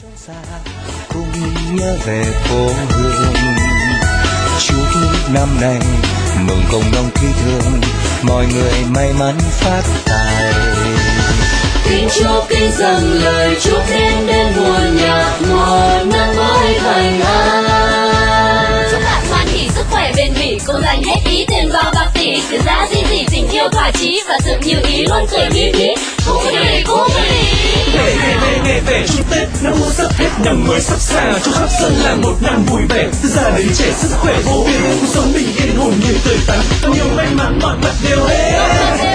xa cùng nhớ về phố hương. Chúc năm nay mừng cộng đồng thi thương, mọi người may mắn phát tài. Kính chúc kính dâng lời chúc đến mùa nhạc, mùa năm mới thành an. Chúc bạn hoan hỉ, sức khỏe bền bỉ, cùng dành hết ý tiền vào bạc tỷ. Tiền giá gì tình yêu thỏa chí và sự nhiều ý luôn cười mí mí. Cú đi. Về chúc Tết năm cũ sắp hết, năm mới sắp xa, chúc khắp dân làng một năm vui vẻ, từ già đến trẻ sức khỏe vô biên, cuộc sống bình yên hồn nhiên tươi tắn, bao nhiêu may mắn mọi mặt đều hết.